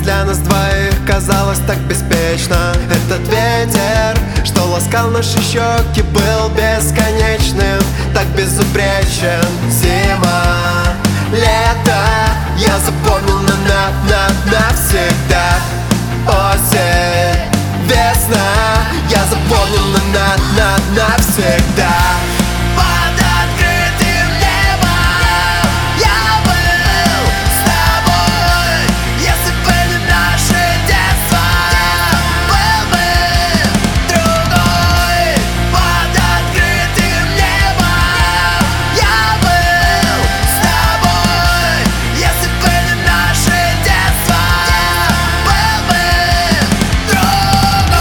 для нас двоих казалось так беспечно. Этот ветер, что ласкал наши щеки, был бесконечным, так безупречен. Зима, лето, я запомнил навсегда. Осень, весна, я запомнил навсегда. Под открытым небом я был с тобой. Если бы не наше детство, был бы другой. Под открытым небом я был с тобой. Если бы не наше детство, был бы другой.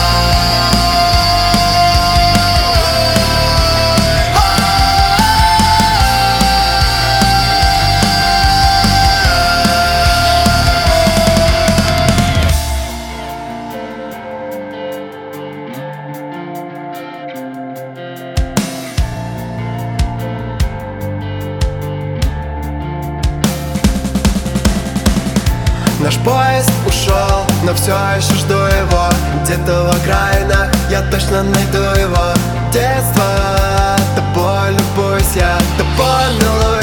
Наш поезд ушел, но все еще жду его. Где-то в окраинах я точно найду его. Детство, тобой любуюсь я, тобой милуюсь.